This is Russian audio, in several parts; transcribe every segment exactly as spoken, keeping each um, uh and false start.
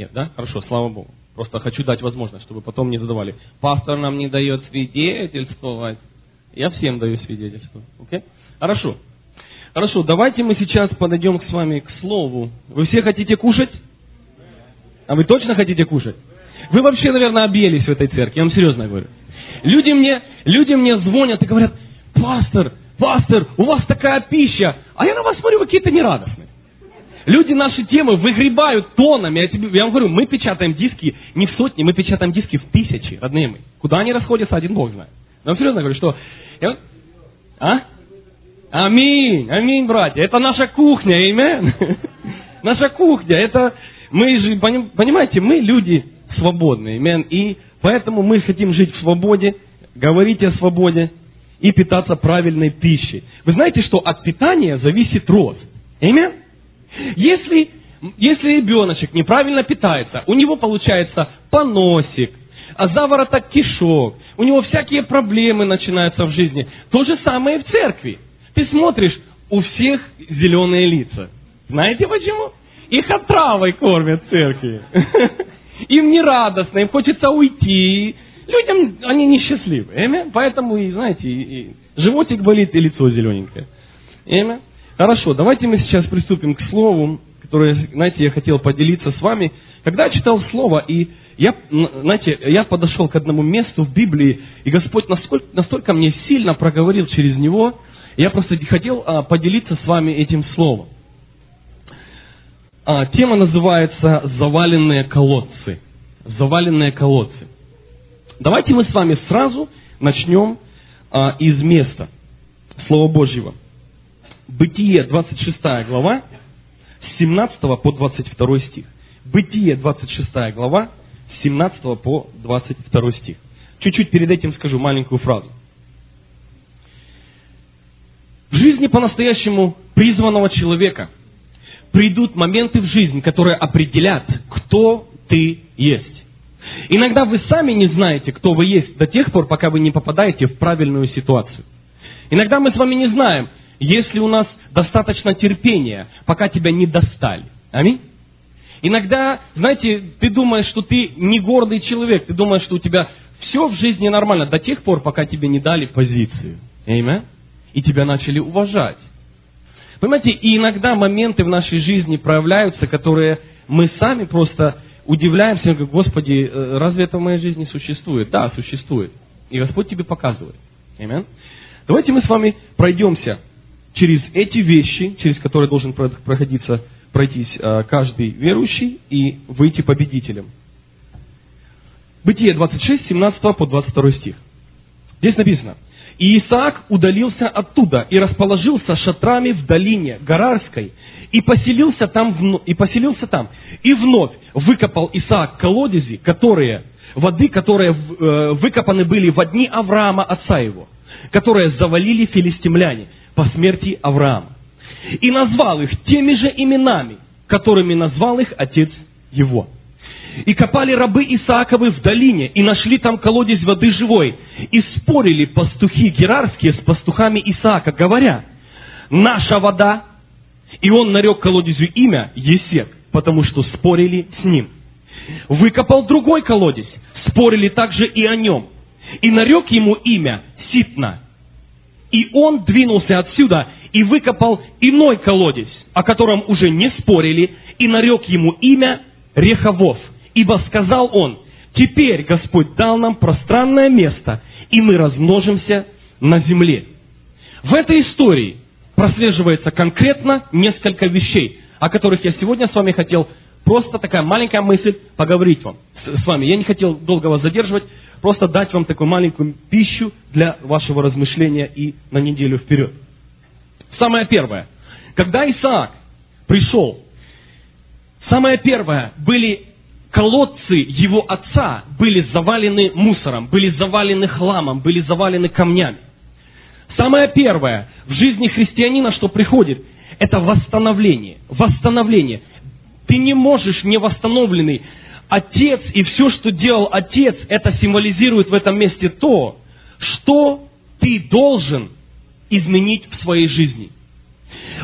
Нет, да? Хорошо, слава Богу. Просто хочу дать возможность, чтобы потом не задавали. Пастор нам не дает свидетельствовать. Я всем даю свидетельство. Окей? Хорошо. Хорошо, давайте мы сейчас подойдем с вами к слову. Вы все хотите кушать? А вы точно хотите кушать? Вы вообще, наверное, объелись в этой церкви, я вам серьезно говорю. Люди мне, люди мне звонят и говорят: пастор, пастор, у вас такая пища. А я на вас смотрю, вы какие-то нерадостные. Люди наши темы выгребают тоннами. Я, тебе, я вам говорю, мы печатаем диски не в сотни, мы печатаем диски в тысячи, родные мои. Куда они расходятся, один Бог знает. Я вам серьезно говорю, что... Я... А? Аминь, аминь, братья. Это наша кухня, аминь. Наша кухня, это... Мы же, понимаете, мы люди свободные, аминь. И поэтому мы хотим жить в свободе, говорить о свободе и питаться правильной пищей. Вы знаете, что от питания зависит рост. Аминь. Если, если ребеночек неправильно питается, у него получается поносик, а завороток кишок, у него всякие проблемы начинаются в жизни. То же самое и в церкви. Ты смотришь, у всех зеленые лица. Знаете почему? Их отравой кормят в церкви. Им не радостно, им хочется уйти. Людям они несчастливы. Поэтому, и, знаете, и животик болит, и лицо зелененькое. Хорошо, давайте мы сейчас приступим к слову, которое, знаете, я хотел поделиться с вами. Когда я читал слово, и я, знаете, я подошел к одному месту в Библии, и Господь настолько, настолько мне сильно проговорил через него, я просто хотел а, поделиться с вами этим словом. А, тема называется «Заваленные колодцы». Заваленные колодцы. Давайте мы с вами сразу начнем а, из места Слова Божьего. Бытие, двадцать шестая глава, с семнадцатого по двадцать второй стих. Бытие, двадцать шестая глава, с семнадцатого по двадцать второй стих. Чуть-чуть перед этим скажу маленькую фразу. В жизни по-настоящему призванного человека придут моменты в жизни, которые определят, кто ты есть. Иногда вы сами не знаете, кто вы есть, до тех пор, пока вы не попадаете в правильную ситуацию. Иногда мы с вами не знаем, есть ли у нас достаточно терпения, пока тебя не достали. Аминь. Иногда, знаете, ты думаешь, что ты не гордый человек, ты думаешь, что у тебя все в жизни нормально, до тех пор, пока тебе не дали позицию. Аминь. И тебя начали уважать. Понимаете, и иногда моменты в нашей жизни проявляются, которые мы сами просто удивляемся, как: Господи, разве это в моей жизни существует? Да, существует. И Господь тебе показывает. Аминь. Давайте мы с вами пройдемся через эти вещи, через которые должен проходиться, пройтись каждый верующий и выйти победителем. Бытие двадцать шесть, семнадцатого по двадцать второй стих. Здесь написано: «И Исаак удалился оттуда и расположился шатрами в долине Гарарской, и поселился там, вно... и поселился там, и вновь выкопал Исаак колодези, которые, воды, которые э, выкопаны были во дни Авраама, отца его, которые завалили филистимляне по смерти Авраама. И назвал их теми же именами, которыми назвал их отец его. И копали рабы Исааковы в долине, и нашли там колодец воды живой. И спорили пастухи герарские с пастухами Исаака, говоря: наша вода. И он нарек колодезю имя Есек, потому что спорили с ним. Выкопал другой колодец, спорили также и о нем. И нарек ему имя Ситна. И он двинулся отсюда и выкопал иной колодец, о котором уже не спорили, и нарек ему имя Рехавов. Ибо сказал он: теперь Господь дал нам пространное место, и мы размножимся на земле. В этой истории прослеживается конкретно несколько вещей, о которых я сегодня с вами хотел, просто такая маленькая мысль, поговорить вам с вами. Я не хотел долго вас задерживать, просто дать вам такую маленькую пищу для вашего размышления и на неделю вперед. Самое первое. Когда Исаак пришел, самое первое, были колодцы его отца, были завалены мусором, были завалены хламом, были завалены камнями. Самое первое в жизни христианина, что приходит, это восстановление. Восстановление. Ты не можешь невосстановленный. Отец и все, что делал отец, это символизирует в этом месте то, что ты должен изменить в своей жизни.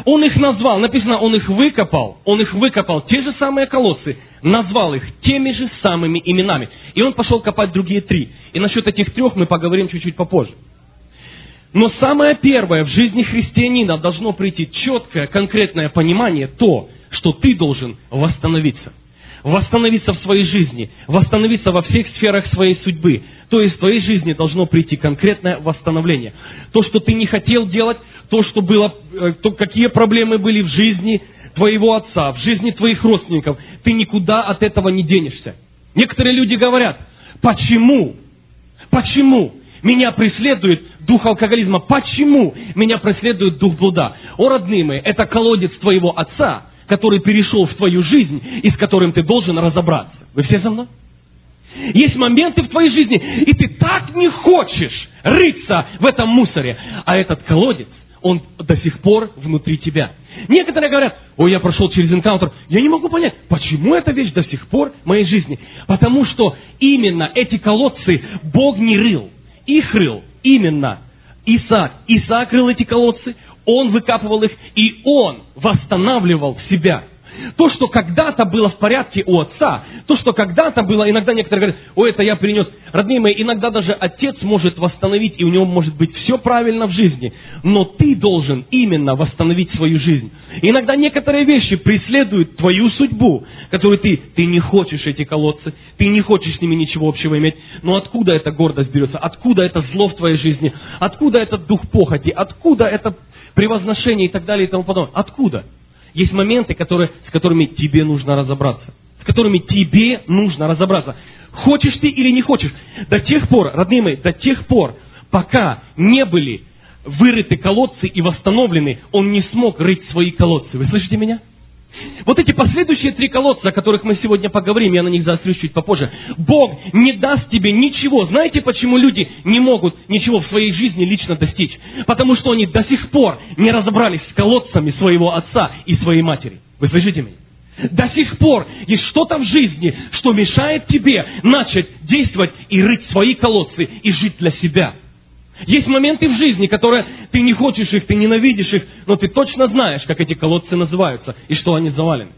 Он их назвал, написано, он их выкопал, он их выкопал, те же самые колодцы, назвал их теми же самыми именами. И он пошел копать другие три. И насчет этих трех мы поговорим чуть-чуть попозже. Но самое первое в жизни христианина должно прийти четкое, конкретное понимание, то, что ты должен восстановиться. Восстановиться в своей жизни, восстановиться во всех сферах своей судьбы. То есть в твоей жизни должно прийти конкретное восстановление. То, что ты не хотел делать, то, что было, то, какие проблемы были в жизни твоего отца, в жизни твоих родственников, ты никуда от этого не денешься. Некоторые люди говорят, почему? Почему меня преследует дух алкоголизма? Почему меня преследует дух блуда? О, родные мои, это колодец твоего отца, который перешел в твою жизнь и с которым ты должен разобраться. Вы все за мной? Есть моменты в твоей жизни, и ты так не хочешь рыться в этом мусоре, а этот колодец, он до сих пор внутри тебя. Некоторые говорят, ой, я прошел через энкаунтер, я не могу понять, почему эта вещь до сих пор в моей жизни. Потому что именно эти колодцы Бог не рыл, их рыл именно Исаак. Исаак рыл эти колодцы, он выкапывал их, и он восстанавливал себя. То, что когда-то было в порядке у отца, то, что когда-то было, иногда некоторые говорят, ой, это я принес. Родные мои, иногда даже отец может восстановить, и у него может быть все правильно в жизни. Но ты должен именно восстановить свою жизнь. И иногда некоторые вещи преследуют твою судьбу, которую ты, ты не хочешь эти колодцы, ты не хочешь с ними ничего общего иметь. Но откуда эта гордость берется? Откуда это зло в твоей жизни? Откуда этот дух похоти? Откуда это превозношение и так далее и тому подобное? Откуда? Есть моменты, которые, с которыми тебе нужно разобраться. С которыми тебе нужно разобраться. Хочешь ты или не хочешь. До тех пор, родные мои, до тех пор, пока не были вырыты колодцы и восстановлены, он не смог рыть свои колодцы. Вы слышите меня? Вот эти последующие три колодца, о которых мы сегодня поговорим, я на них заострюсь чуть попозже. Бог не даст тебе ничего. Знаете, почему люди не могут ничего в своей жизни лично достичь? Потому что они до сих пор не разобрались с колодцами своего отца и своей матери. Вы слышите меня? До сих пор есть что-то в жизни, что мешает тебе начать действовать и рыть свои колодцы и жить для себя. Есть моменты в жизни, которые ты не хочешь их, ты ненавидишь их, но ты точно знаешь, как эти колодцы называются и что они завалены.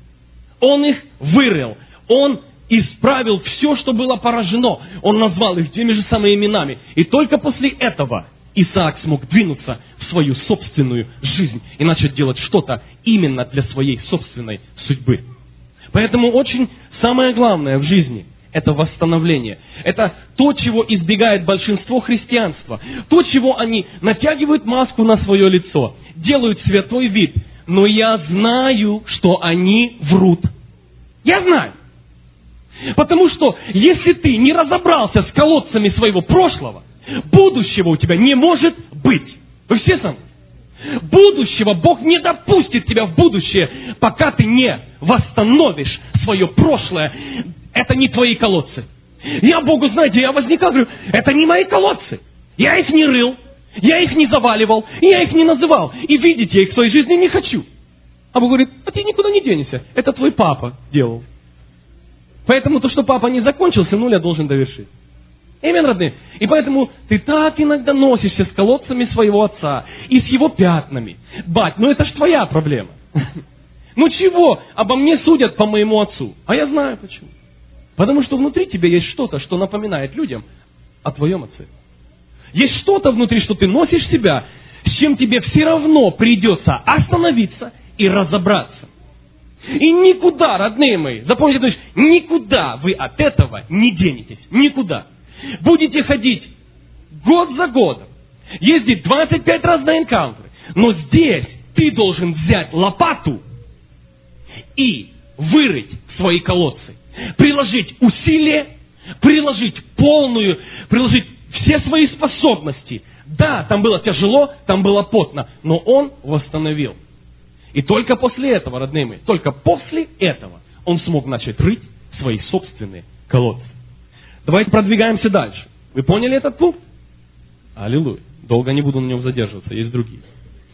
Он их вырыл, он исправил все, что было поражено. Он назвал их теми же самыми именами. И только после этого Исаак смог двинуться в свою собственную жизнь и начать делать что-то именно для своей собственной судьбы. Поэтому очень самое главное в жизни – это восстановление. Это то, чего избегает большинство христианства. То, чего они натягивают маску на свое лицо, делают святой вид. Но я знаю, что они врут. Я знаю. Потому что, если ты не разобрался с колодцами своего прошлого, будущего у тебя не может быть. Вы все со мной? Будущего Бог не допустит тебя в будущее, пока ты не восстановишь свое прошлое. Это не твои колодцы. Я Богу, знаете, я возникал, говорю, это не мои колодцы. Я их не рыл, я их не заваливал, я их не называл. И видеть я их в своей жизни не хочу. А Бог говорит, а ты никуда не денешься. Это твой папа делал. Поэтому то, что папа не закончил, сынуля должен довершить. Аминь, родные. И поэтому ты так иногда носишься с колодцами своего отца и с его пятнами. Бать, ну это ж твоя проблема. Ну чего обо мне судят по моему отцу? А я знаю почему. Потому что внутри тебя есть что-то, что напоминает людям о твоем отце. Есть что-то внутри, что ты носишь себя, с чем тебе все равно придется остановиться и разобраться. И никуда, родные мои, запомните, то есть никуда вы от этого не денетесь. Никуда. Будете ходить год за годом, ездить двадцать пять раз на энкаунтеры, но здесь ты должен взять лопату и вырыть свои колодцы. Приложить усилия, приложить полную, приложить все свои способности. Да, там было тяжело, там было потно, но он восстановил. И только после этого, родные мои, только после этого он смог начать рыть свои собственные колодцы. Давайте продвигаемся дальше. Вы поняли этот пункт? Аллилуйя. Долго не буду на нем задерживаться, есть другие.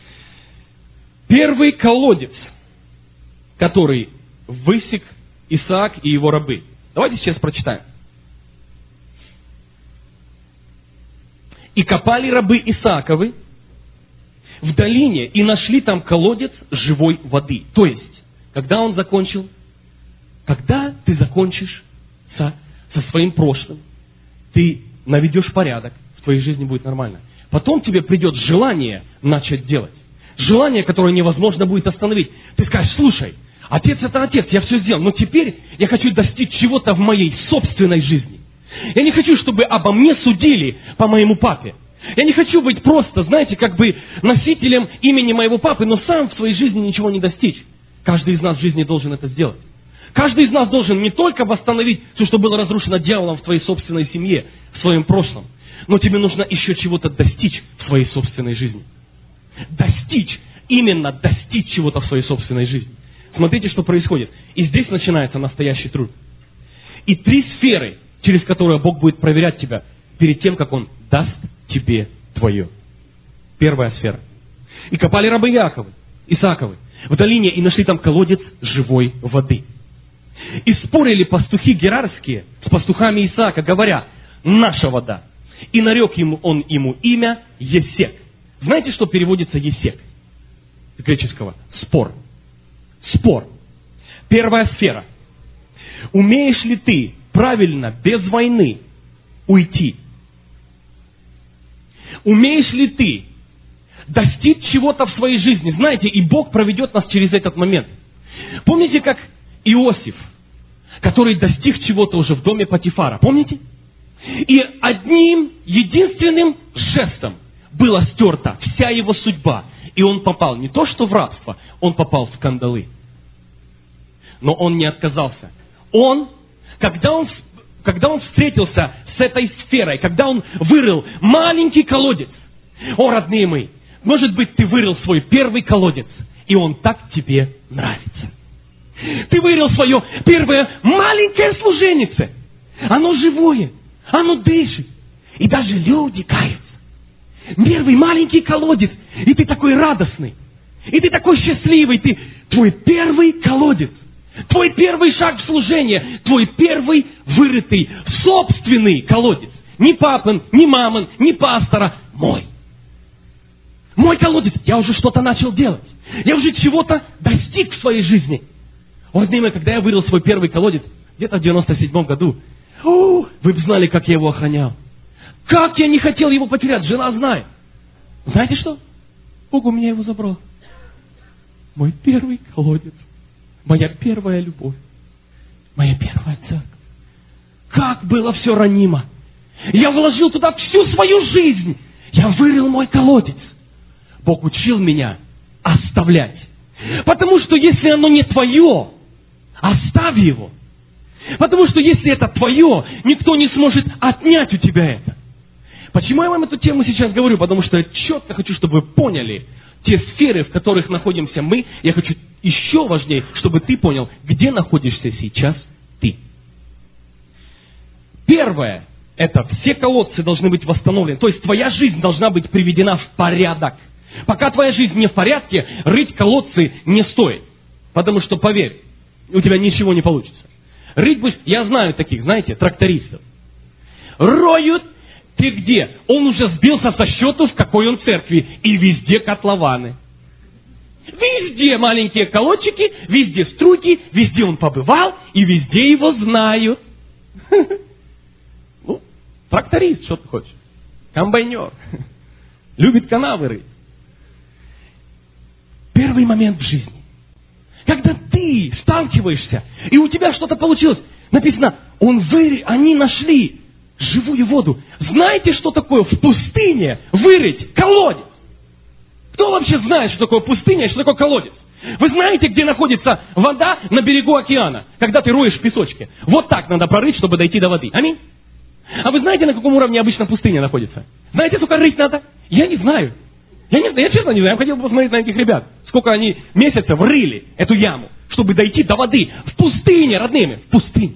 Первый колодец, который высек Исаак и его рабы. Давайте сейчас прочитаем. И копали рабы Исааковы, в долине и нашли там колодец живой воды. То есть, когда он закончил, когда ты закончишь со, со своим прошлым, ты наведешь порядок, в твоей жизни будет нормально. Потом тебе придет желание начать делать. Желание, которое невозможно будет остановить. Ты скажешь: слушай, отец это отец, я все сделал, но теперь я хочу достичь чего-то в моей собственной жизни. Я не хочу, чтобы обо мне судили по моему папе. Я не хочу быть просто, знаете, как бы носителем имени моего папы, но сам в своей жизни ничего не достичь. Каждый из нас в жизни должен это сделать. Каждый из нас должен не только восстановить все, что было разрушено дьяволом в твоей собственной семье, в своем прошлом, но тебе нужно еще чего-то достичь в своей собственной жизни. Достичь, именно достичь чего-то в своей собственной жизни. Смотрите, что происходит. И здесь начинается настоящий труд. И три сферы, через которые Бог будет проверять тебя перед тем, как Он даст тебе твое. Первая сфера. И копали рабы Яковы, Исааковы в долине и нашли там колодец живой воды. И спорили пастухи герарские с пастухами Исаака, говоря: наша вода. И нарек ему он ему имя Есек. Знаете, что переводится Есек? С греческого. Спор. Спор. Первая сфера. Умеешь ли ты правильно, без войны, уйти? Умеешь ли ты достичь чего-то в своей жизни? Знаете, и Бог проведет нас через этот момент. Помните, как Иосиф, который достиг чего-то уже в доме Потифара? Помните? И одним единственным жестом была стерта вся его судьба. И он попал не то что в рабство, он попал в скандалы. Но он не отказался. Он, когда он, когда он встретился с этой сферой, когда он вырыл маленький колодец, о, родные мои, может быть, ты вырыл свой первый колодец, и он так тебе нравится. Ты вырыл свое первое маленькое служенице. Оно живое, оно дышит, и даже люди каются. Первый маленький колодец, и ты такой радостный, и ты такой счастливый, ты, твой первый колодец, твой первый шаг в служение, твой первый вырытый собственный колодец. Не папин, не мамин, не пастора, мой. Мой колодец, я уже что-то начал делать. Я уже чего-то достиг в своей жизни. Родные мои, когда я вырыл свой первый колодец, где-то в девяносто седьмом году, о, вы бы знали, как я его охранял. Как я не хотел его потерять, жена знает. Знаете что? Бог у меня его забрал. Мой первый колодец. Моя первая любовь. Моя первая церковь. Как было все ранимо. Я вложил туда всю свою жизнь. Я вырыл мой колодец. Бог учил меня оставлять. Потому что если оно не твое, оставь его. Потому что если это твое, никто не сможет отнять у тебя это. Почему я вам эту тему сейчас говорю? Потому что я четко хочу, чтобы вы поняли те сферы, в которых находимся мы. Я хочу еще важнее, чтобы ты понял, где находишься сейчас ты. Первое, это все колодцы должны быть восстановлены. То есть твоя жизнь должна быть приведена в порядок. Пока твоя жизнь не в порядке, рыть колодцы не стоит. Потому что, поверь, у тебя ничего не получится. Рыть будешь, я знаю таких, знаете, трактористов. Роют, ты где? Он уже сбился со счету, в какой он церкви. И везде котлованы. Везде маленькие колодчики, везде струйки, везде он побывал, и везде его знают. Ну, тракторист, что ты хочешь? Комбайнер. Любит канавы рыть. Первый момент в жизни. Когда ты сталкиваешься, и у тебя что-то получилось, написано, он вы, они нашли живую воду. Знаете, что такое в пустыне вырыть колодец? Кто вообще знает, что такое пустыня и что такое колодец? Вы знаете, где находится вода на берегу океана, когда ты роешь в песочке? Вот так надо прорыть, чтобы дойти до воды. Аминь. А вы знаете, на каком уровне обычно пустыня находится? Знаете, сколько рыть надо? Я не знаю. Я, не, я честно не знаю, я хотел бы посмотреть на этих ребят. Сколько они месяцев рыли эту яму, чтобы дойти до воды. В пустыне, родными, в пустыне.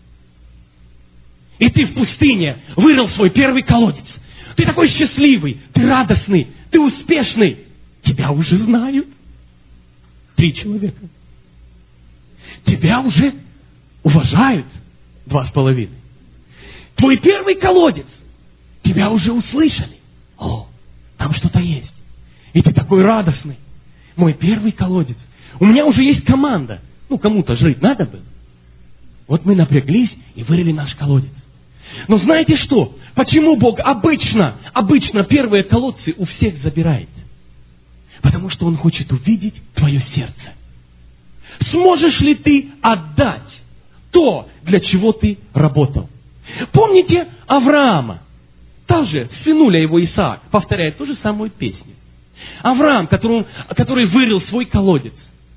И ты в пустыне вырыл свой первый колодец. Ты такой счастливый, ты радостный, ты успешный. Тебя уже знают. Три человека. Тебя уже уважают. Два с половиной. Твой первый колодец. Тебя уже услышали. О, там что-то есть. И ты такой радостный. Мой первый колодец. У меня уже есть команда. Ну, кому-то жить надо было. Вот мы напряглись и вырыли наш колодец. Но знаете что? Почему Бог обычно, обычно первые колодцы у всех забирает? Потому что Он хочет увидеть твое сердце. Сможешь ли ты отдать то, для чего ты работал? Помните Авраама? Тоже сынуля его Исаак повторяет ту же самую песню. Авраам, который, который вырыл свой колодец.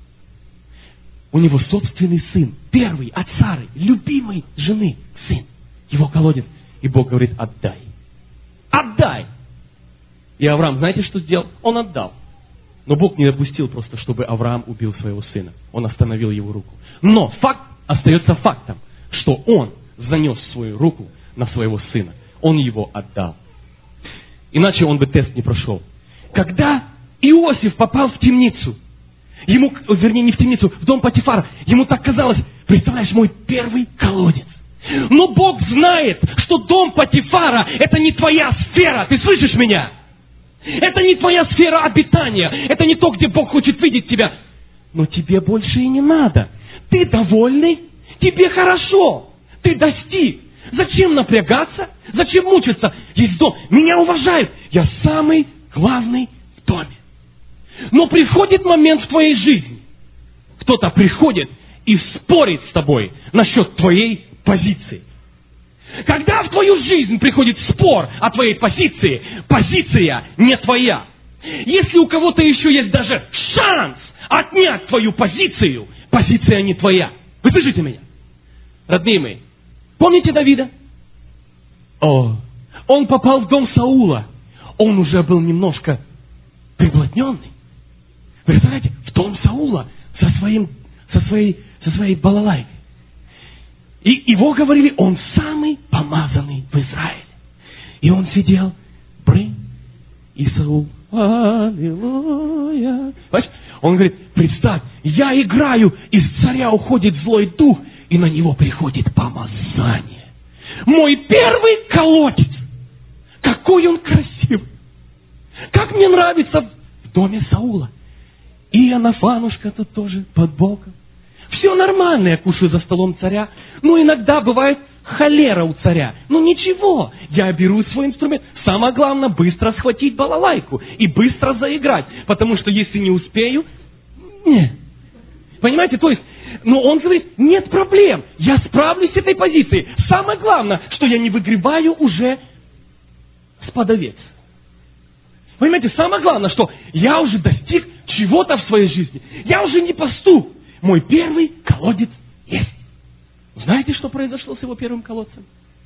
У него собственный сын, первый от Сары, любимой жены, сын, его колодец. И Бог говорит, отдай. Отдай! И Авраам, знаете, что сделал? Он отдал. Но Бог не допустил просто, чтобы Авраам убил своего сына. Он остановил его руку. Но факт остается фактом, что он занес свою руку на своего сына. Он его отдал. Иначе он бы тест не прошел. Когда Иосиф попал в темницу, ему, вернее, не в темницу, в дом Потифара, ему так казалось, представляешь, мой первый колодец. Но Бог знает, что дом Потифара – это не твоя сфера. Ты слышишь меня? Это не твоя сфера обитания. Это не то, где Бог хочет видеть тебя. Но тебе больше и не надо. Ты довольный? Тебе хорошо. Ты достиг. Зачем напрягаться? Зачем мучиться? Есть дом. Меня уважают. Я самый главный в доме. Но приходит момент в твоей жизни. Кто-то приходит и спорит с тобой насчет твоей позиции. Когда в твою жизнь приходит спор о твоей позиции, позиция не твоя. Если у кого-то еще есть даже шанс отнять твою позицию, позиция не твоя. Вы слышите меня? Родные мои, помните Давида? О, он попал в дом Саула. Он уже был немножко приблотненный. Представляете, в дом Саула со, своим, со, своей, со своей балалайкой. И его говорили, он самый помазанный в Израиле. И он сидел, брынь, и Саул, аллилуйя. Понимаешь? Он говорит, представь, я играю, из царя уходит злой дух, и на него приходит помазание. Мой первый колодец. Какой он красивый. Как мне нравится в доме Саула. И Иоаннафанушка тут тоже под боком. Все нормально, я кушаю за столом царя. Ну, иногда бывает холера у царя. Ну, ничего, я беру свой инструмент. Самое главное, быстро схватить балалайку и быстро заиграть. Потому что если не успею, нет. Понимаете, то есть, но он говорит, нет проблем, я справлюсь с этой позицией. Самое главное, что я не выгребаю уже с подовец. Понимаете, самое главное, что я уже достиг чего-то в своей жизни. Я уже не пастух. Мой первый колодец есть. Знаете, что произошло с его первым колодцем?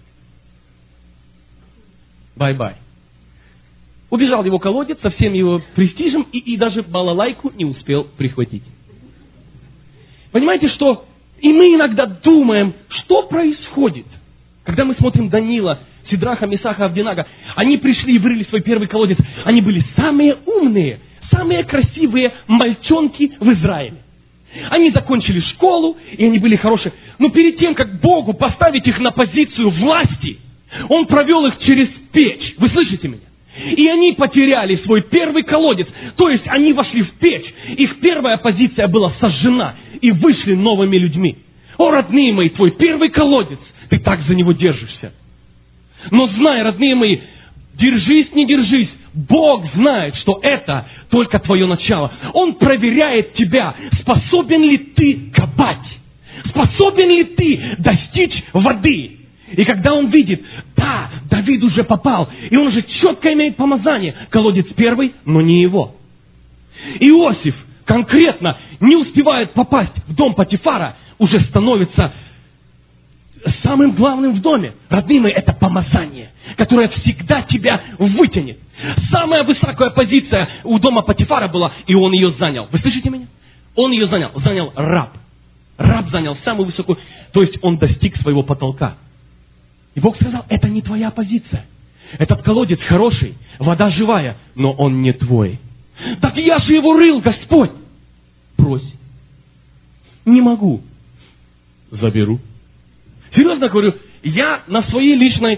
Бай-бай. Убежал его колодец со всем его престижем и, и даже балалайку не успел прихватить. Понимаете, что и мы иногда думаем, что происходит, когда мы смотрим Даниила, Сидраха, Месаха, Авдинага. Они пришли и вырыли свой первый колодец. Они были самые умные, самые красивые мальчонки в Израиле. Они закончили школу, и они были хорошие. Но перед тем, как Богу поставить их на позицию власти, Он провел их через печь. Вы слышите меня? И они потеряли свой первый колодец. То есть они вошли в печь. Их первая позиция была сожжена. И вышли новыми людьми. О, родные мои, твой первый колодец. Ты так за него держишься. Но знай, родные мои, держись, не держись. Бог знает, что это только твое начало. Он проверяет тебя, способен ли ты копать, способен ли ты достичь воды. И когда он видит, да, Давид уже попал, и он уже четко имеет помазание, колодец первый, но не его. Иосиф конкретно не успевает попасть в дом Потифара, уже становится самым главным в доме. Родные мои, это помазание, которое всегда тебя вытянет. Самая высокая позиция у дома Потифара была, и он ее занял. Вы слышите меня? Он ее занял. Занял раб. Раб занял самую высокую, то есть он достиг своего потолка. И Бог сказал, это не твоя позиция. Этот колодец хороший, вода живая, но он не твой. Так я же его рыл, Господь. Брось. Не могу. Заберу. Серьезно говорю, я на своей личной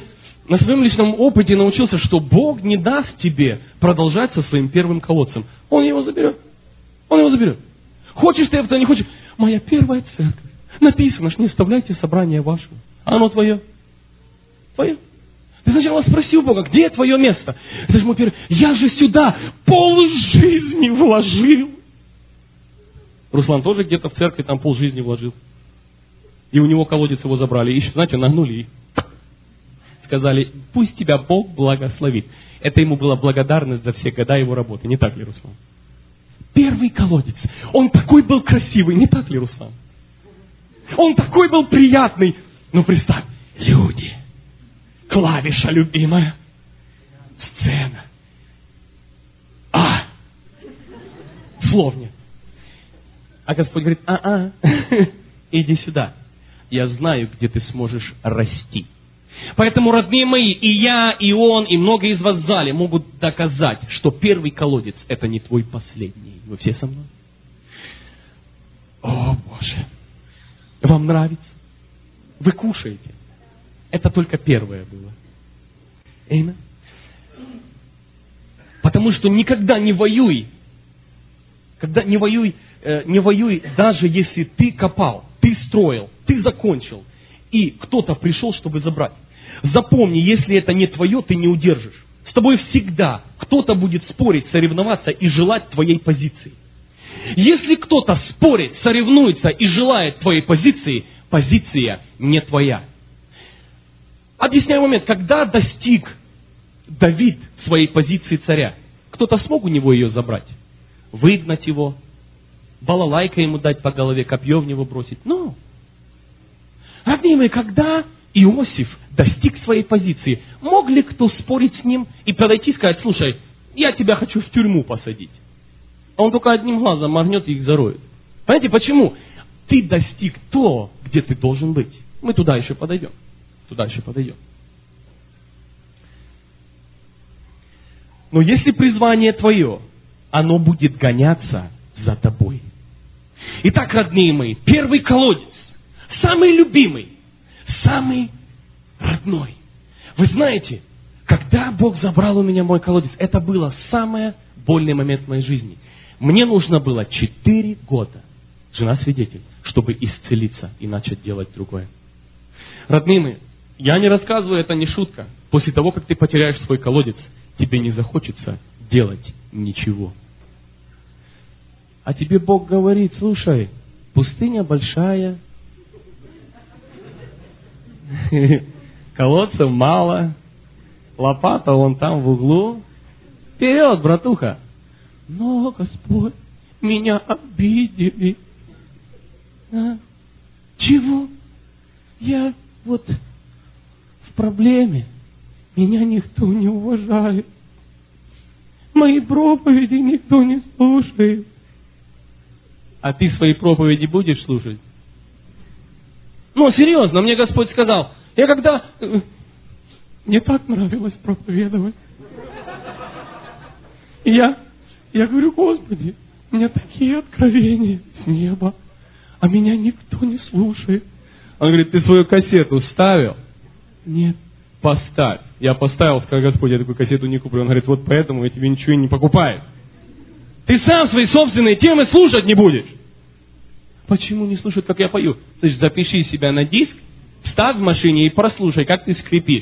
на своем личном опыте научился, что Бог не даст тебе продолжать со своим первым колодцем. Он его заберет. Он его заберет. Хочешь ты это, не хочешь. Моя первая церковь. Написано, что не оставляйте собрание вашего. А оно твое. Твое. Ты сначала спросил Бога, где твое место? Ты ему первый, я же сюда пол жизни вложил. Руслан тоже где-то в церкви там пол жизни вложил. И у него колодец его забрали. И, знаете, нагнули и сказали, пусть тебя Бог благословит. Это ему была благодарность за все года его работы. Не так ли, Руслан? Первый колодец. Он такой был красивый. Не так ли, Руслан? Он такой был приятный. Ну, представь, люди. Клавиша любимая. Сцена. А! Слов нет. А Господь говорит, а-а, иди сюда. Я знаю, где ты сможешь расти. Поэтому, родные мои, и я, и он, и многие из вас в зале могут доказать, что первый колодец – это не твой последний. Вы все со мной? О, Боже! Вам нравится? Вы кушаете. Это только первое было. Эйна? Потому что никогда не воюй. Когда не воюй, э, не воюй, даже если ты копал, ты строил, ты закончил, и кто-то пришел, чтобы забрать. Запомни, если это не твое, ты не удержишь. С тобой всегда кто-то будет спорить, соревноваться и желать твоей позиции. Если кто-то спорит, соревнуется и желает твоей позиции, позиция не твоя. Объясняю момент, когда достиг Давид своей позиции царя, кто-то смог у него ее забрать? Выгнать его, балалайка ему дать по голове, копье в него бросить? Ну, родные мои, когда Иосиф достиг своей позиции, мог ли кто спорить с ним и подойти и сказать, слушай, я тебя хочу в тюрьму посадить? А он только одним глазом моргнет и их зароет. Понимаете, почему? Ты достиг то, где ты должен быть. Мы туда еще подойдем. Туда еще подойдем. Но если призвание твое, оно будет гоняться за тобой. Итак, родные мои, первый колодец, самый любимый, самый родной. Вы знаете, когда Бог забрал у меня мой колодец, это было самый больный момент в моей жизни. Мне нужно было четыре года, жена свидетель, чтобы исцелиться и начать делать другое. Родные мои, я не рассказываю, это не шутка. После того, как ты потеряешь свой колодец, тебе не захочется делать ничего. А тебе Бог говорит, слушай, пустыня большая, колодцев мало, лопата вон там в углу. Вперед, братуха! Но, Господь, меня обидели. А? Чего? Я вот в проблеме. Меня никто не уважает. Мои проповеди никто не слушает. А ты свои проповеди будешь слушать? Ну, серьезно, мне Господь сказал, я когда... Мне так нравилось проповедовать. И я, я говорю, Господи, у меня такие откровения с неба, а меня никто не слушает. Он говорит, ты свою кассету ставил? Нет. Поставь. Я поставил, сказал Господь, я такую кассету не куплю. Он говорит, вот поэтому я тебе ничего и не покупаю. Ты сам свои собственные темы слушать не будешь. Почему не слушают, как я пою? Значит, запиши себя на диск, вставь в машине и прослушай, как ты скрипишь.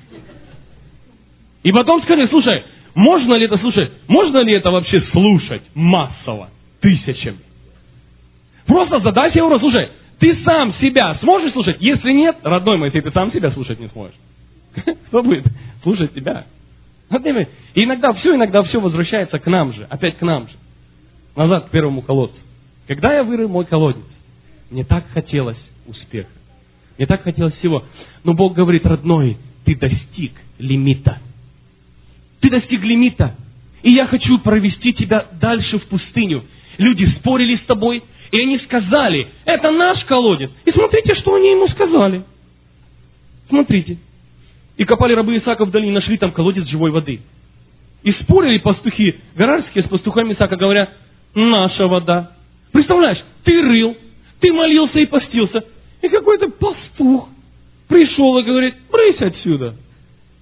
И потом скажи, слушай, можно ли это слушать? Можно ли это вообще слушать массово, тысячами? Просто задайся его, слушай, ты сам себя сможешь слушать? Если нет, родной мой, если ты сам себя слушать не сможешь, кто будет слушать тебя? И иногда все, иногда все возвращается к нам же, опять к нам же. Назад к первому колодцу. Когда я вырыл мой колодец, мне так хотелось успеха. Мне так хотелось всего. Но Бог говорит, родной, ты достиг лимита. Ты достиг лимита. И я хочу провести тебя дальше в пустыню. Люди спорили с тобой, и они сказали, это наш колодец. И смотрите, что они ему сказали. Смотрите. И копали рабы Исаака в долине, нашли там колодец живой воды. И спорили пастухи гарарские с пастухами Исаака, говоря, наша вода. Представляешь, ты рыл, ты молился и постился. И какой-то пастух пришел и говорит, брысь отсюда.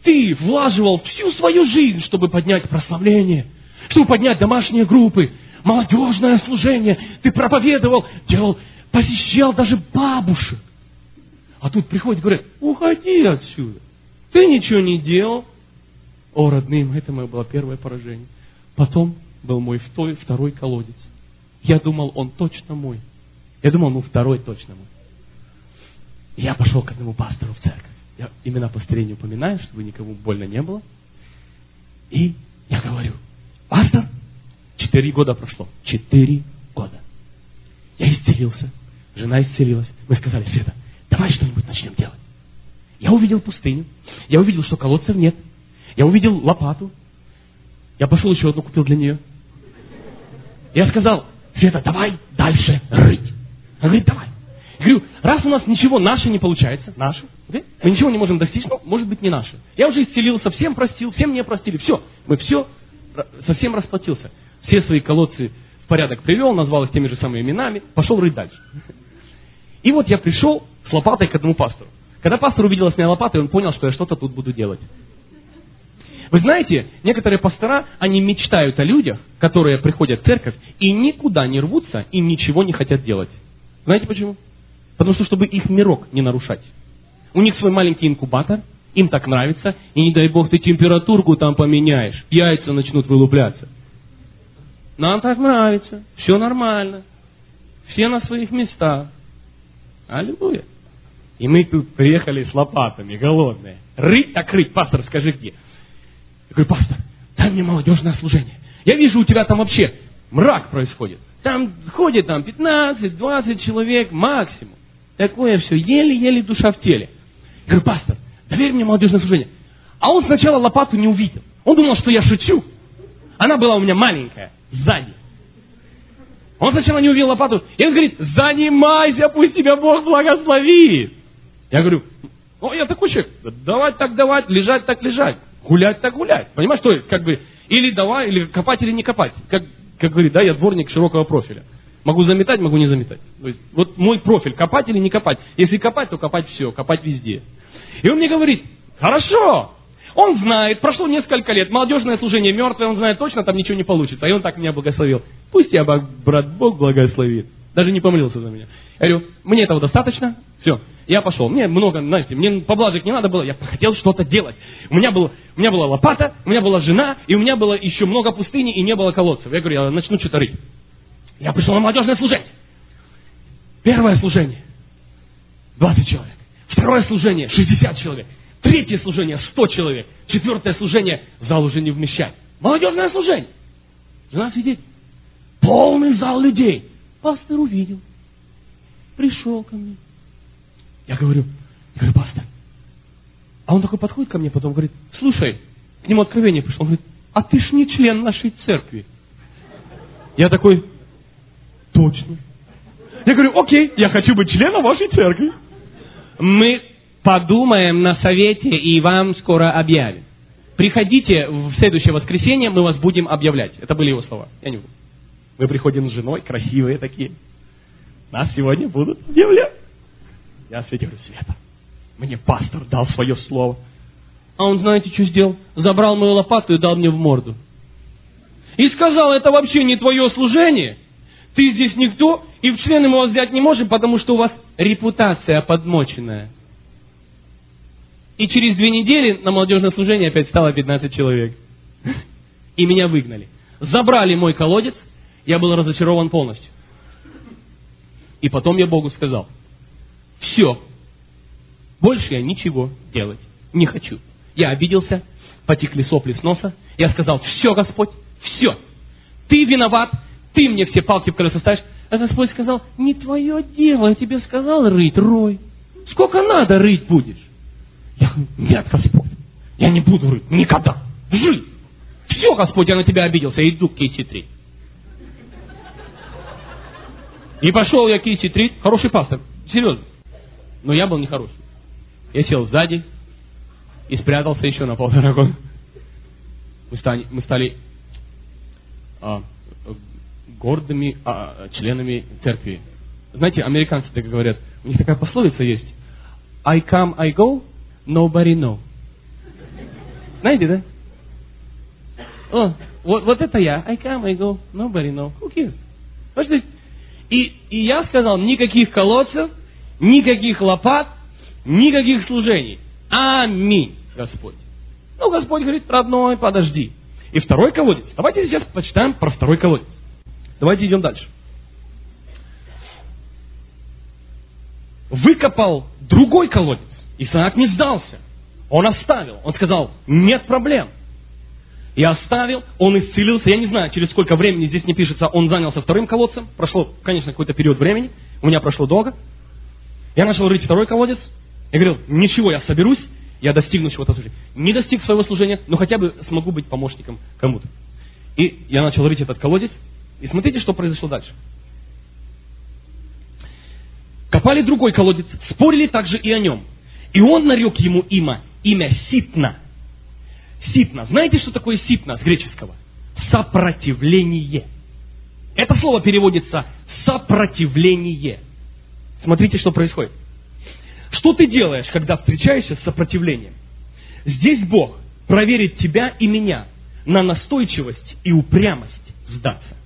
ты влаживал всю свою жизнь, чтобы поднять прославление, чтобы поднять домашние группы, молодежное служение. Ты проповедовал, делал, посещал даже бабушек. А тут приходит и говорят, уходи отсюда. Ты ничего не делал. О, родные, это мое было первое поражение. Потом был мой второй, второй колодец. Я думал, он точно мой. Я думал, ну второй точно мой. И я пошел к одному пастору в церковь. Я имена пастырей не упоминаю, чтобы никому больно не было. И я говорю, пастор, четыре года прошло. Четыре года. Я исцелился. Жена исцелилась. Мы сказали, Света, давай что-нибудь начнем делать. Я увидел пустыню. Я увидел, что колодцев нет. Я увидел лопату. Я пошел еще одну купил для нее. Я сказал, Света, давай дальше рыть. Она говорит, давай. Я говорю, раз у нас ничего наше не получается, наше, okay? Мы ничего не можем достичь, ну, может быть, не наше. Я уже исцелился, всем простил, всем мне простили. Все, мы все, совсем расплатился. Все свои колодцы в порядок привел, назвал их теми же самыми именами, пошел рыть дальше. И вот я пришел с лопатой к одному пастору. Когда пастор увидел с меня лопатой, он понял, что я что-то тут буду делать. Вы знаете, некоторые пастора, они мечтают о людях, которые приходят в церковь и никуда не рвутся и ничего не хотят делать. Знаете почему? Потому что, чтобы их мирок не нарушать. У них свой маленький инкубатор, им так нравится, и не дай бог ты температурку там поменяешь, яйца начнут вылупляться. Нам так нравится, все нормально, все на своих местах. Аллилуйя. И мы тут приехали с лопатами, голодные. Рыть так рыть, пастор, скажи где. Я говорю, пастор, дай мне молодежное служение. Я вижу, у тебя там вообще мрак происходит. Там ходит там пятнадцать-двадцать человек максимум. Такое все, еле-еле душа в теле. Я говорю, пастор, доверь мне молодежное служение. А он сначала лопату не увидел. Он думал, что я шучу. Она была у меня маленькая, сзади. Он сначала не увидел лопату. И он говорит, занимайся, пусть тебя Бог благословит. Я говорю, ну я такой человек, давать так давать, лежать так лежать, гулять так гулять. Понимаешь, что как бы, или давай, или копать, или не копать. Как, как говорит, да, я дворник широкого профиля. Могу заметать, могу не заметать. То есть, вот мой профиль, копать или не копать. Если копать, то копать все, копать везде. И он мне говорит, хорошо. Он знает, прошло несколько лет, молодежное служение мертвое, он знает точно, там ничего не получится. И он так меня благословил. Пусть тебя, брат, Бог благословит. Даже не помолился за меня. Я говорю, мне этого достаточно, все, я пошел. Мне много, знаете, мне поблажек не надо было, я хотел что-то делать. У меня, было, у меня была лопата, у меня была жена, и у меня было еще много пустыни, и не было колодцев. Я говорю, я начну что-то рыть. Я пришел на молодежное служение. Первое служение двадцать человек. Второе служение шестьдесят человек. Третье служение сто человек. Четвертое служение зал уже не вмещает. Молодежное служение. Жена сидит. Полный зал людей. Пастор увидел. Пришел ко мне. Я говорю, я говорю, пастор. А он такой подходит ко мне, потом говорит, слушай, к нему откровение пришло. Он говорит, а ты ж не член нашей церкви. Я такой, точно. Я говорю, окей, я хочу быть членом вашей церкви. Мы подумаем на совете и вам скоро объявим. Приходите в следующее воскресенье, мы вас будем объявлять. Это были его слова. Я не буду. Мы приходим с женой, красивые такие. Нас сегодня будут объявлять. Я Свете говорю, Света, мне пастор дал свое слово. А он, знаете, что сделал? Забрал мою лопату и дал мне в морду. И сказал, это вообще не твое служение. Ты здесь никто, и в члены мы вас взять не можем, потому что у вас репутация подмоченная. И через две недели на молодежное служение опять стало пятнадцать человек. И меня выгнали. Забрали мой колодец, я был разочарован полностью. И потом я Богу сказал, все, больше я ничего делать не хочу. Я обиделся, потекли сопли с носа, я сказал, все, Господь, все, ты виноват, ты мне все палки в колеса ставишь. А Господь сказал, не твое дело, я тебе сказал рыть, рой. Сколько надо рыть будешь? Я говорю, нет, Господь, я не буду рыть, никогда, жить. Все, Господь, я на тебя обиделся, я иду к Кей-Си-три. И пошел я к Кей-Си-три, хороший пастор, серьезно. Но я был нехороший. Я сел сзади и спрятался еще на полтора года. Мы стали, мы стали а, гордыми а, членами церкви. Знаете, американцы так говорят, у них такая пословица есть. I come, I go, nobody know. Знаете, да? О, вот, вот это я. I come, I go, nobody know. Who cares? Пошли. И, и я сказал, никаких колодцев, никаких лопат, никаких служений. Аминь, Господь. Ну, Господь говорит, родной, подожди. И второй колодец. Давайте сейчас почитаем про второй колодец. Давайте идем дальше. Выкопал другой колодец. Исаак не сдался. Он оставил. Он сказал, нет проблем. Я оставил, он исцелился. Я не знаю, через сколько времени, здесь не пишется, он занялся вторым колодцем. Прошло, конечно, какой-то период времени. У меня прошло долго. Я начал рыть второй колодец. Я говорил, ничего, я соберусь, я достигну чего-то служения. Не достиг своего служения, но хотя бы смогу быть помощником кому-то. И я начал рыть этот колодец. И смотрите, что произошло дальше. Копали другой колодец, спорили также и о нем. И он нарек ему имя, имя Ситна. Ситна. Знаете, что такое ситна с греческого? Сопротивление. Это слово переводится сопротивление. Смотрите, что происходит. Что ты делаешь, когда встречаешься с сопротивлением? Здесь Бог проверит тебя и меня на настойчивость и упрямость сдаться.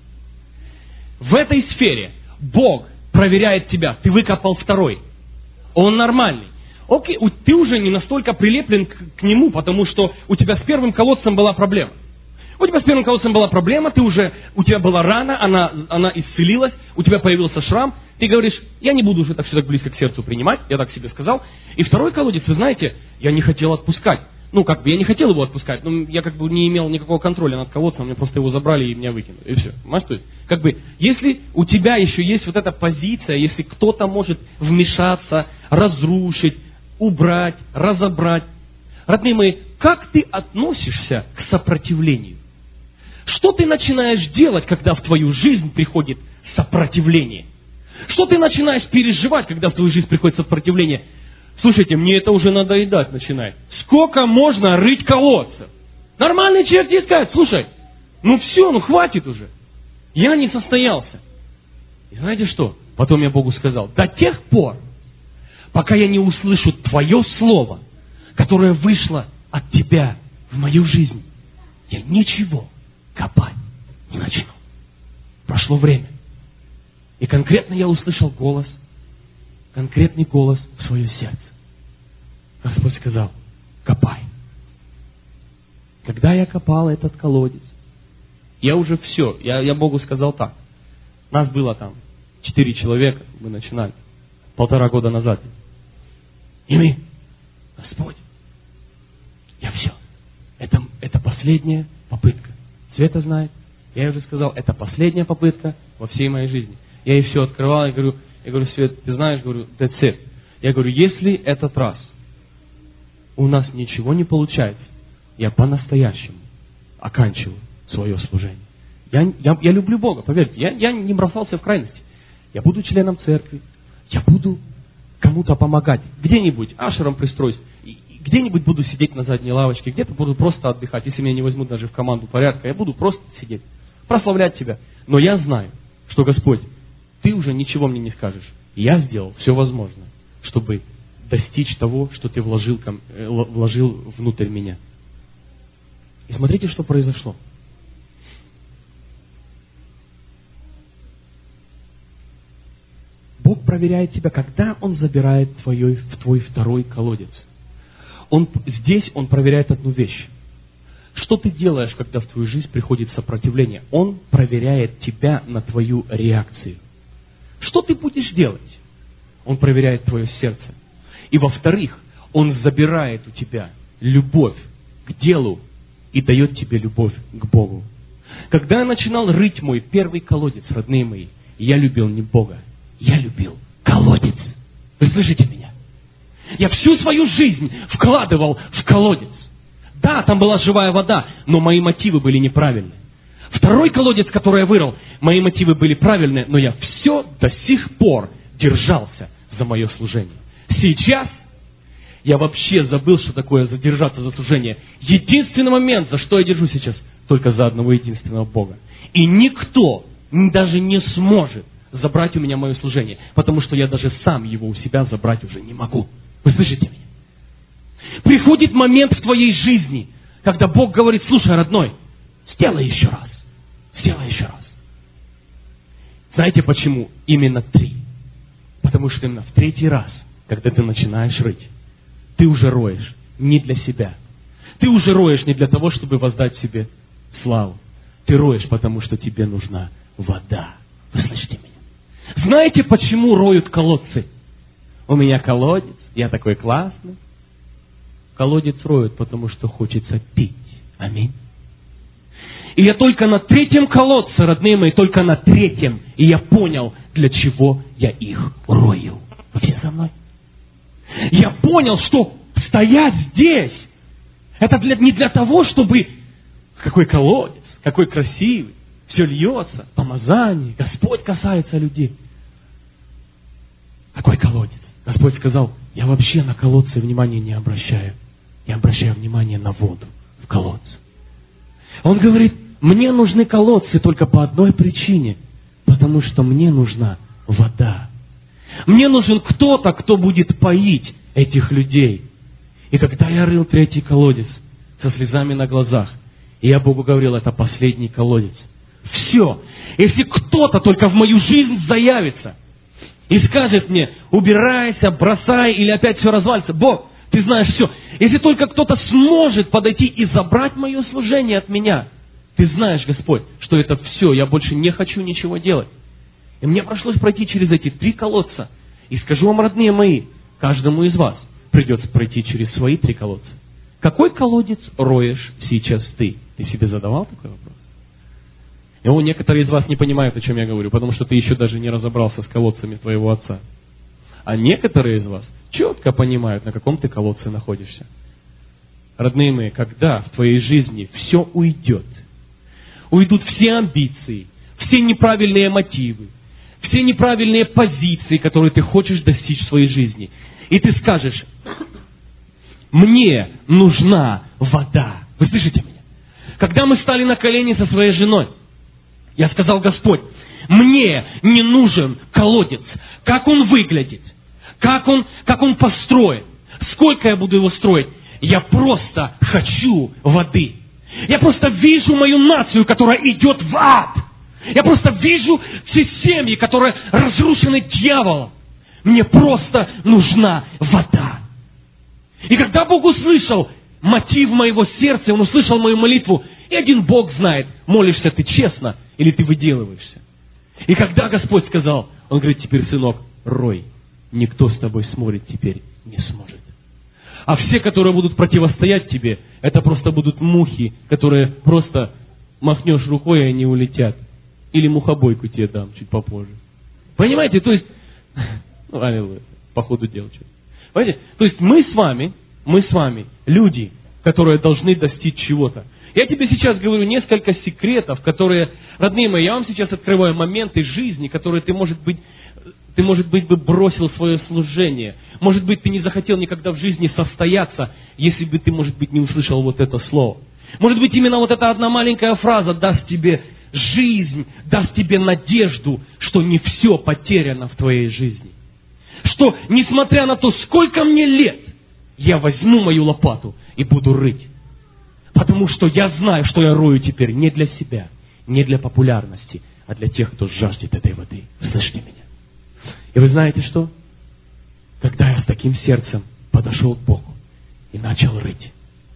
В этой сфере Бог проверяет тебя. Ты выкопал второй. Он нормальный. Окей, ты уже не настолько прилеплен к, к нему, потому что у тебя с первым колодцем была проблема. У тебя с первым колодцем была проблема, ты уже, у тебя была рана, она, она исцелилась, у тебя появился шрам. Ты говоришь, я не буду уже так все так близко к сердцу принимать, я так себе сказал. И второй колодец, вы знаете, я не хотел отпускать. Ну, как бы, я не хотел его отпускать, но я как бы не имел никакого контроля над колодцем, мне просто его забрали и меня выкинули, и все. Понимаешь, то есть, как бы, если у тебя еще есть вот эта позиция, если кто-то может вмешаться, разрушить, убрать, разобрать. Родные мои, как ты относишься к сопротивлению? Что ты начинаешь делать, когда в твою жизнь приходит сопротивление? Что ты начинаешь переживать, когда в твою жизнь приходит сопротивление? Слушайте, мне это уже надоедать начинает. Сколько можно рыть колодцев? Нормальные черти искать, слушай. Ну все, ну хватит уже. Я не состоялся. И знаете что? Потом я Богу сказал, до тех пор, пока я не услышу Твое Слово, которое вышло от Тебя в мою жизнь, я ничего копать не начну. Прошло время. И конкретно я услышал голос, конкретный голос в свое сердце. Господь сказал, копай. Когда я копал этот колодец, я уже все, я, я Богу сказал так. Нас было там четыре человека, мы начинали, полтора года назад. И мы, Господь, я все. Это, это последняя попытка. Света знает, я уже сказал, это последняя попытка во всей моей жизни. Я ей все открывал, я говорю, я говорю, Свет, ты знаешь, говорю, that's it. Я говорю, если этот раз у нас ничего не получается, я по-настоящему оканчиваю свое служение. Я, я, я люблю Бога, поверьте, я, я не бросался в крайности. Я буду членом церкви, я буду кому-то помогать, где-нибудь, ашером пристроюсь, где-нибудь буду сидеть на задней лавочке, где-то буду просто отдыхать, если меня не возьмут даже в команду порядка, я буду просто сидеть, прославлять Тебя. Но я знаю, что Господь, Ты уже ничего мне не скажешь. Я сделал все возможное, чтобы достичь того, что Ты вложил, вложил внутрь меня. И смотрите, что произошло. Бог проверяет тебя, когда Он забирает твой, в твой второй колодец. Он, здесь Он проверяет одну вещь. Что ты делаешь, когда в твою жизнь приходит сопротивление? Он проверяет тебя на твою реакцию. Что ты будешь делать? Он проверяет твое сердце. И во-вторых, Он забирает у тебя любовь к делу и дает тебе любовь к Богу. Когда я начинал рыть мой первый колодец, родные мои, я любил не Бога, я любил колодец. Вы слышите меня? Я всю свою жизнь вкладывал в колодец. Да, там была живая вода, но мои мотивы были неправильные. Второй колодец, который я вырыл, мои мотивы были правильные, но я все до сих пор держался за мое служение. Сейчас я вообще забыл, что такое задержаться за служение. Единственный момент, за что я держу сейчас, только за одного единственного Бога. И никто даже не сможет забрать у меня мое служение, потому что я даже сам его у себя забрать уже не могу. Вы слышите меня? Приходит момент в твоей жизни, когда Бог говорит: слушай, родной, сделай еще раз. Сделай еще раз. Знаете почему именно три? Потому что именно в третий раз, когда ты начинаешь рыть, ты уже роешь не для себя. Ты уже роешь не для того, чтобы воздать себе славу. Ты роешь, потому что тебе нужна вода. Вы слышите меня? Знаете, почему роют колодцы? У меня колодец, я такой классный. Колодец роют, потому что хочется пить. Аминь. И я только на третьем колодце, родные мои, только на третьем, и я понял, для чего я их рою. Вы все со мной? Я понял, что стоять здесь, это для, не для того, чтобы... Какой колодец, какой красивый, все льется, помазание, Господь касается людей. Какой колодец? Господь сказал: я вообще на колодцы внимания не обращаю. Я обращаю внимание на воду в колодце. Он говорит: мне нужны колодцы только по одной причине, потому что мне нужна вода. Мне нужен кто-то, кто будет поить этих людей. И когда я рыл третий колодец со слезами на глазах, и я Богу говорил: это последний колодец. Все. Если кто-то только в мою жизнь заявится и скажет мне: убирайся, бросай, или опять все развалится, Бог, ты знаешь все. Если только кто-то сможет подойти и забрать мое служение от меня, ты знаешь, Господь, что это все, я больше не хочу ничего делать. И мне пришлось пройти через эти три колодца. И скажу вам, родные мои, каждому из вас придется пройти через свои три колодца. Какой колодец роешь сейчас ты? Ты себе задавал такой вопрос? И о, некоторые из вас не понимают, о чем я говорю, потому что ты еще даже не разобрался с колодцами твоего отца. А некоторые из вас четко понимают, на каком ты колодце находишься. Родные мои, когда в твоей жизни все уйдет, уйдут все амбиции, все неправильные мотивы, все неправильные позиции, которые ты хочешь достичь в своей жизни, и ты скажешь: мне нужна вода. Вы слышите меня? Когда мы стали на колени со своей женой, я сказал: Господь, мне не нужен колодец. Как он выглядит? Как он, как он построен? Сколько я буду его строить? Я просто хочу воды. Я просто вижу мою нацию, которая идет в ад. Я просто вижу все семьи, которые разрушены дьяволом. Мне просто нужна вода. И когда Бог услышал мотив моего сердца, Он услышал мою молитву, и один Бог знает, молишься ты честно или ты выделываешься. И когда Господь сказал, Он говорит: теперь, сынок, рой. Никто с тобой смотреть теперь не сможет. А все, которые будут противостоять тебе, это просто будут мухи, которые просто махнешь рукой, и они улетят. Или мухобойку тебе дам чуть попозже. Понимаете? То есть, ну, аллилуйя, по ходу дела. Понимаете? То есть мы с вами, мы с вами люди, которые должны достичь чего-то. Я тебе сейчас говорю несколько секретов, которые, родные мои, я вам сейчас открываю моменты жизни, которые ты, может быть, ты, может быть, бы бросил свое служение. Может быть, ты не захотел никогда в жизни состояться, если бы ты, может быть, не услышал вот это слово. Может быть, именно вот эта одна маленькая фраза даст тебе жизнь, даст тебе надежду, что не все потеряно в твоей жизни. Что, несмотря на то, сколько мне лет, я возьму мою лопату и буду рыть. Потому что я знаю, что я рою теперь не для себя, не для популярности, а для тех, кто жаждет этой воды. Слышите меня? И вы знаете что? Когда я с таким сердцем подошел к Богу и начал рыть,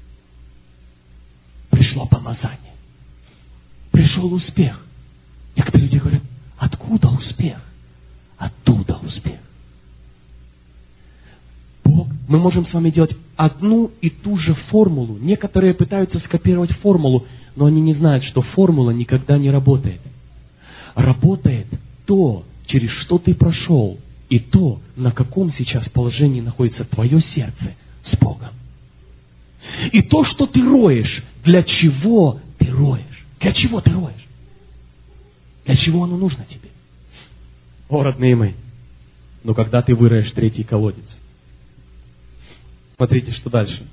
пришло помазание. Пришел успех. Некоторые люди говорят: откуда успех? Оттуда успех. Бог, мы можем с вами делать одну и ту же формулу. Некоторые пытаются скопировать формулу, но они не знают, что формула никогда не работает. Работает то, через что ты прошел, и то, на каком сейчас положении находится твое сердце с Богом. И то, что ты роешь, для чего ты роешь? Для чего ты роешь? Для чего оно нужно тебе? О, родные мои, но когда ты выроешь третий колодец, смотрите, что дальше.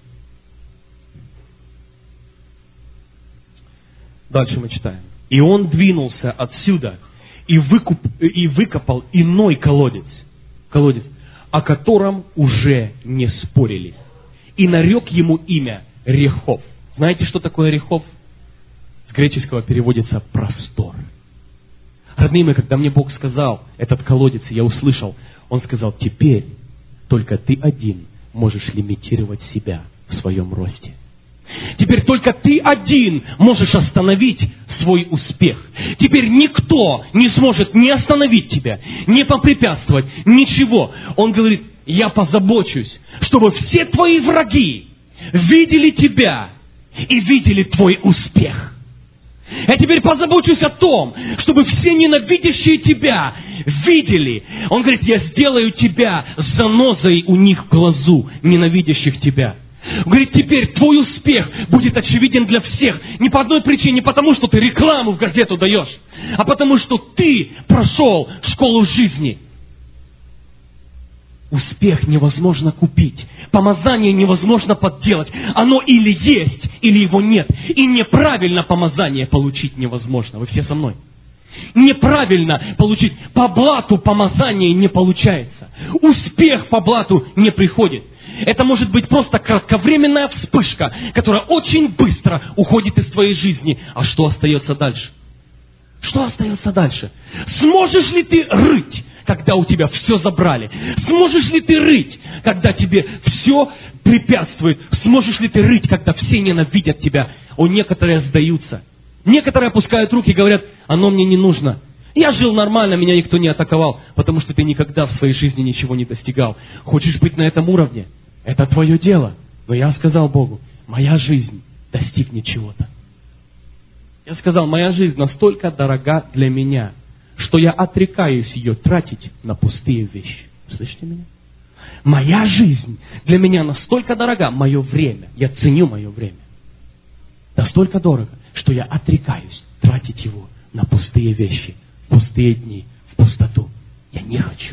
Дальше мы читаем. И он двинулся отсюда и, выкуп, и выкопал иной колодец, колодец, о котором уже не спорили. И нарек ему имя Рехов. Знаете, что такое Рехов? С греческого переводится «простор». Родные мои, когда мне Бог сказал этот колодец, я услышал, Он сказал: теперь только ты один можешь лимитировать себя в своем росте. Теперь только ты один можешь остановить свой успех. Теперь никто не сможет ни остановить тебя, ни попрепятствовать, ничего. Он говорит: я позабочусь, чтобы все твои враги видели тебя и видели твой успех. Я теперь позабочусь о том, чтобы все ненавидящие тебя видели. Он говорит: я сделаю тебя занозой у них в глазу, ненавидящих тебя. Он говорит: теперь твой успех будет очевиден для всех. Не по одной причине, не потому, что ты рекламу в газету даешь, а потому, что ты прошел школу жизни. Успех невозможно купить. Помазание невозможно подделать. Оно или есть, или его нет. И неправильно помазание получить невозможно. Вы все со мной? Неправильно получить. По блату помазание не получается. Успех по блату не приходит. Это может быть просто кратковременная вспышка, которая очень быстро уходит из твоей жизни. А что остается дальше? Что остается дальше? Сможешь ли ты рыть, когда у тебя все забрали? Сможешь ли ты рыть, когда тебе все препятствует? Сможешь ли ты рыть, когда все ненавидят тебя? О, некоторые сдаются. Некоторые опускают руки и говорят: оно мне не нужно. Я жил нормально, меня никто не атаковал, потому что ты никогда в своей жизни ничего не достигал. Хочешь быть на этом уровне? Это твое дело. Но я сказал Богу: моя жизнь достигнет чего-то. Я сказал: моя жизнь настолько дорога для меня, что я отрекаюсь ее тратить на пустые вещи. Слышите меня? Моя жизнь для меня настолько дорога, мое время, я ценю мое время. Настолько дорого, что я отрекаюсь тратить его на пустые вещи, в пустые дни, в пустоту. Я не хочу.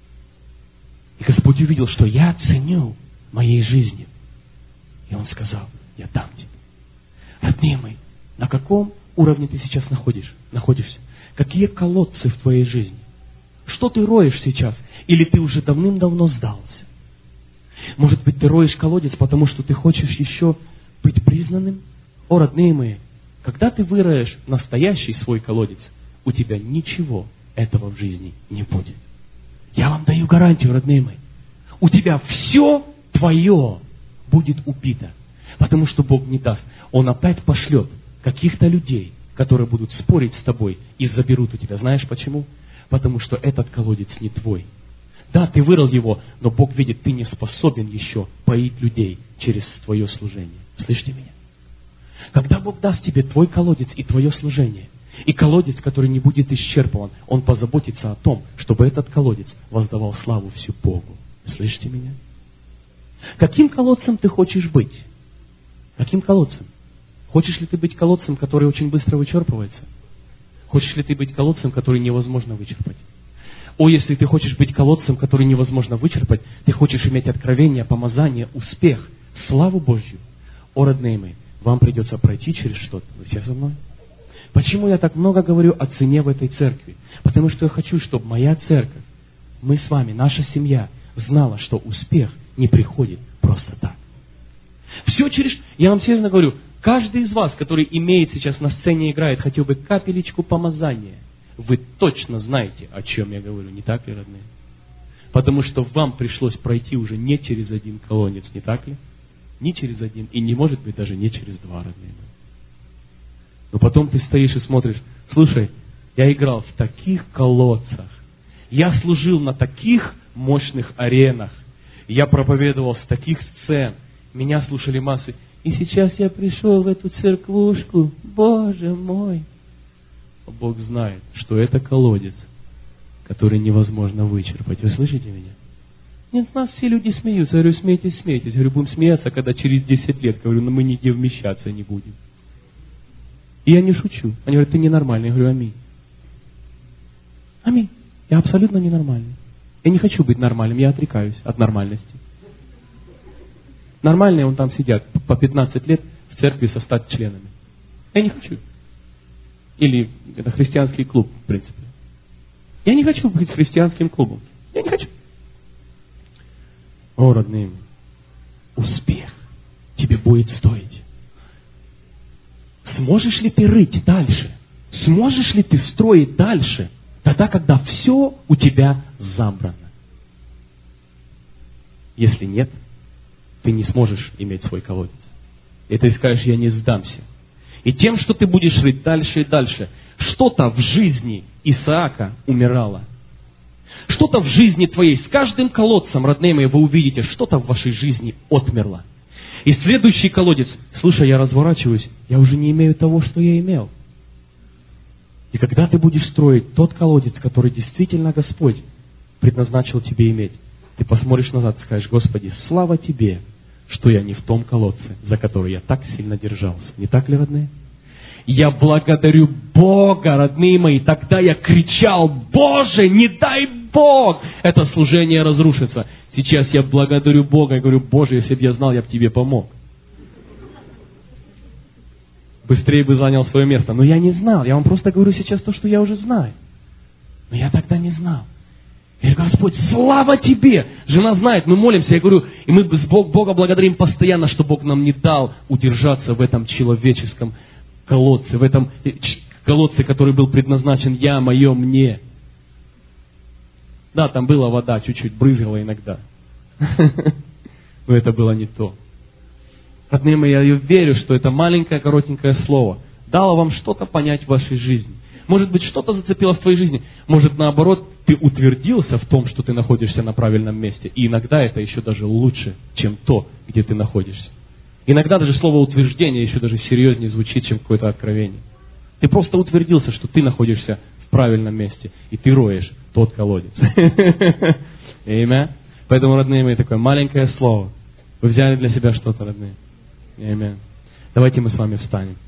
И Господь увидел, что я ценю моей жизни. И Он сказал: я дам тебе. Родные мои, на каком уровне ты сейчас находишь, находишься? Какие колодцы в твоей жизни? Что ты роешь сейчас? Или ты уже давным-давно сдался? Может быть, ты роешь колодец, потому что ты хочешь еще быть признанным? О, родные мои, когда ты выроешь настоящий свой колодец, у тебя ничего этого в жизни не будет. Я вам даю гарантию, родные мои. У тебя все твое будет убито. Потому что Бог не даст. Он опять пошлет каких-то людей, которые будут спорить с тобой и заберут у тебя. Знаешь почему? Потому что этот колодец не твой. Да, ты вырыл его, но Бог видит, ты не способен еще поить людей через твое служение. Слышите меня? Когда Бог даст тебе твой колодец и твое служение, и колодец, который не будет исчерпан, Он позаботится о том, чтобы этот колодец воздавал славу всю Богу. Слышите меня? Каким колодцем ты хочешь быть? Каким колодцем? Хочешь ли ты быть колодцем, который очень быстро вычерпывается? Хочешь ли ты быть колодцем, который невозможно вычерпать? О, если ты хочешь быть колодцем, который невозможно вычерпать, ты хочешь иметь откровение, помазание, успех, славу Божью. О, родные мои, вам придется пройти через что-то. Вы все со мной? Почему я так много говорю о цене в этой церкви? Потому что я хочу, чтобы моя церковь, мы с вами, наша семья, знала, что успех не приходит просто так. Все через... Я вам серьезно говорю, каждый из вас, который имеет сейчас на сцене, играет хотя бы капелечку помазания, вы точно знаете, о чем я говорю, не так ли, родные? Потому что вам пришлось пройти уже не через один колодец, не так ли? Не через один, и не может быть даже не через два, родные. Но потом ты стоишь и смотришь: слушай, я играл в таких колодцах, я служил на таких мощных аренах, я проповедовал с таких сцен, меня слушали массы, и сейчас я пришел в эту церквушку, Боже мой. Бог знает, что это колодец, который невозможно вычерпать. Вы слышите меня? Нет, нас все люди смеются. Я говорю: смейтесь, смейтесь. Я говорю: будем смеяться, когда через десять лет. Говорю: но мы нигде вмещаться не будем. И я не шучу. Они говорят: ты ненормальный. Я говорю: аминь. Аминь. Я абсолютно ненормальный. Я не хочу быть нормальным, я отрекаюсь от нормальности. Нормальные вон там сидят по пятнадцать лет в церкви со ста членами. Я не хочу. Или это христианский клуб, в принципе. Я не хочу быть христианским клубом. Я не хочу. О, родные, успех тебе будет стоить сможешь ли ты рыть дальше? Сможешь ли ты строить дальше, тогда, когда все у тебя забрано? Если нет, ты не сможешь иметь свой колодец. И ты скажешь, я не сдамся. И тем, что ты будешь рыть дальше и дальше, что-то в жизни Исаака умирало. Что-то в жизни твоей, с каждым колодцем, родные мои, вы увидите, что-то в вашей жизни отмерло. И следующий колодец, слушай, я разворачиваюсь, я уже не имею того, что я имел. И когда ты будешь строить тот колодец, который действительно Господь предназначил тебе иметь, ты посмотришь назад и скажешь, Господи, слава Тебе, что я не в том колодце, за который я так сильно держался. Не так ли, родные? Я благодарю Бога, родные мои. Тогда я кричал, Боже, не дай Бог, это служение разрушится. Сейчас я благодарю Бога и говорю, Боже, если бы я знал, я бы Тебе помог. Быстрее бы занял свое место. Но я не знал. Я вам просто говорю сейчас то, что я уже знаю. Но я тогда не знал. Я говорю, Господь, слава Тебе! Жена знает, мы молимся, я говорю, и мы Бога благодарим постоянно, что Бог нам не дал удержаться в этом человеческом колодце, в этом колодце, который был предназначен я, мое, мне. Да, там была вода, чуть-чуть брызгала иногда. Но это было не то. Родные мои, я верю, что это маленькое, коротенькое слово дало вам что-то понять в вашей жизни. Может быть, что-то зацепило в твоей жизни. Может, наоборот, ты утвердился в том, что ты находишься на правильном месте. И иногда это еще даже лучше, чем то, где ты находишься. Иногда даже слово утверждение еще даже серьезнее звучит, чем какое-то откровение. Ты просто утвердился, что ты находишься в правильном месте. И ты роешь тот колодец. Аминь. Поэтому, родные мои, такое маленькое слово. Вы взяли для себя что-то, родные. Аминь. Давайте мы с вами встанем.